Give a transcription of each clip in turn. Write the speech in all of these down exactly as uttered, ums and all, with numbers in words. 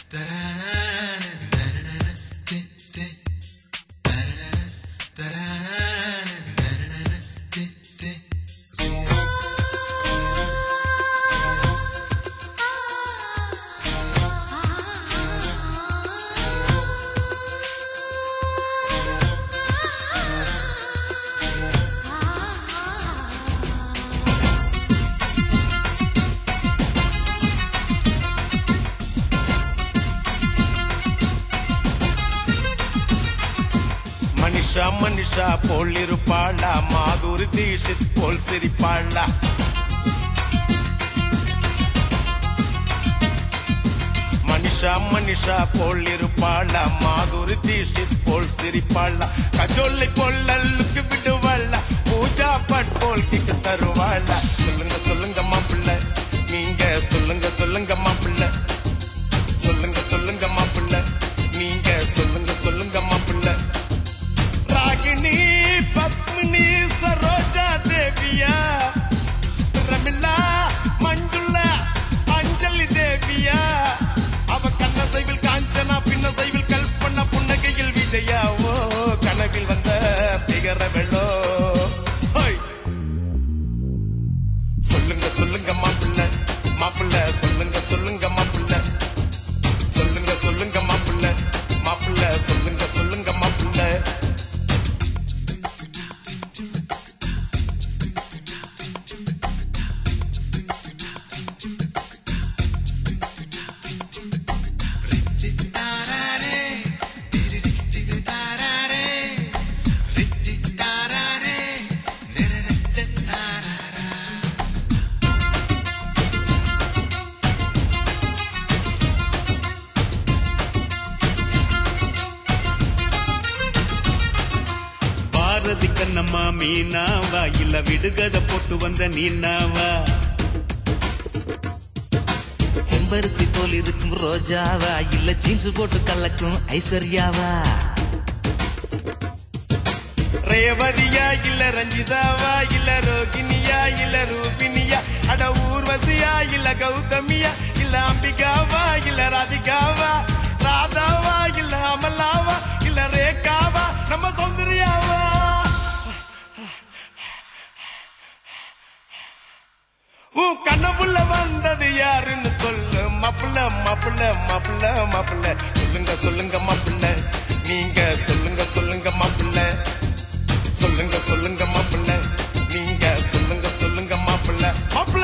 மனிஷா மனிஷா போல் இருப்பாளா, மாதுரி தீஷித் போல் சிரிப்பாளா. மனிஷா மனிஷா போல் இருப்பாளா, மாதுரி தீஷித் போல் சிரிப்பாளா. கஜோலை போல் அல்லுக்கு விடுவாளா, பூஜா பட் போல் கிக்கு தருவாளா. சொல்லுங்க சொல்லுங்க மாப்பிள்ள, நீங்க சொல்லுங்க சொல்லுங்க மாப்பிள்ள, சொல்லுங்க சொல்லுங்க மாப்பிள்ள, நீங்க சொல்லுங்க சொல்லுங்க மாப்பிள்ள. ராகினி பத்மினி சரோஜா தேவியா, ரமிளா மஞ்சுளா அஞ்சலி தேவியா. அவ கண்ண சைவில் காஞ்சனா, பின்ன சைவில் கல்பனா, புன்னகையில் விஜயா. ஓ கனவில் வந்த பிகர வெள்ளோ. சொல்லுங்க சொல்லுங்க மாப்பிள்ள மாப்பிள்ள, சொல்லுங்க சொல்லுங்க மாப்பிள்ள, சொல்லுங்க சொல்லுங்க மாப்பிள்ள மாப்பிள்ள, சொல்லுங்க சொல்லுங்க மாப்பிள்ள. பாரதி கண்ணம்மா மீனாவா, இல்ல விடுகத போட்டு வந்த நீனாவா. செம்பருத்தி போல் இருக்கும் ரோஜாவா, இல்ல ஜீன்ஸ் போட்டு கலக்கும் ஐஸ்வர்யாவா. ரேவதியா இல்ல ரஞ்சிதாவா, இல்ல ரோகிணியா இல்ல ரூபினியா. அட ஊர்வசியா இல்ல கௌதமியா, இல்ல அம்பிகாவா இல்ல ராதிகாவா. ராதாவா இல்ல அமலாவா, இல்ல ரேகாவா நம்ம சௌந்தர்யாவா. உன் கண்ணப்புள்ள வந்தது யாருன்னு சொல்லு மாப்பிள்ள மாப்பிள்ள மாப்பிள்ள மாப்பிள்ள. சொல்லுங்க சொல்லுங்க மாப்பிள்ள, நீங்க சொல்லுங்க சொல்லுங்க மாப்பிள்ள, சொல்லுங்க சொல்லுங்க மாப்பிள்ள, நீங்க சொல்லுங்க சொல்லுங்க மாப்பிள்ள மாப்பிள்ள.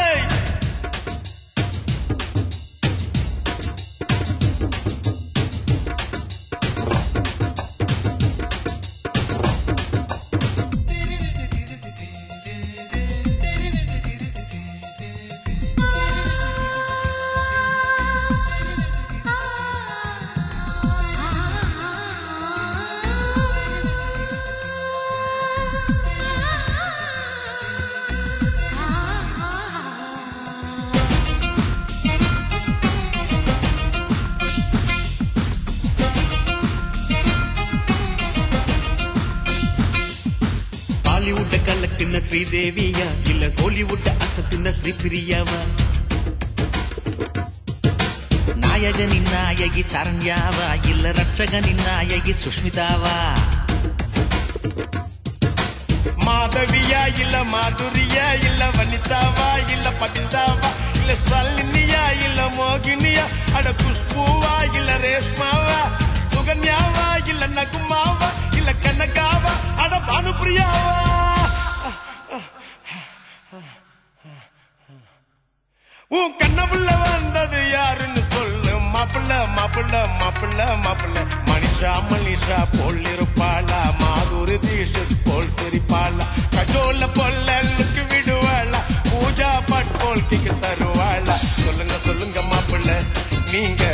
பாலிவுட்ட கலக்குன ஸ்ரீதேவியா, இல்ல கோலிவுட்ட அசத்துன ஸ்ரீபிரியாவா. நாயகனின் நாயகி சரண்யாவா, இல்ல ரட்சகனின் நாயகி சுஷ்மிதாவா. மாதவியா இல்ல மாதுரியா, இல்ல வனிதாவா இல்ல பபிதாவா, இல்ல சல்லினியா இல்ல மோகினியா. அட குஷ்பூவா இல்ல ரேஷ்மாவா, சுகன்யாவா இல்ல நகுமாவா, இல்ல கனகாவா, அட பானுப்பிரியாவா. உன் கண்ணப்புள்ள வந்தது யாருன்னு சொல்லு மாப்பிள்ள மாப்பிள்ள மாப்பிள்ள மாப்பிள்ள. மனிஷா மனிஷா போல் இருப்பாளா, மாதுரி தீஷித் போல் சிரிப்பாளா. கஜோல பொல்லுக்கு விடுவாளா, பூஜா பட் போல் கிக்கு தருவாளா. சொல்லுங்க சொல்லுங்க மாப்பிள்ள, நீங்க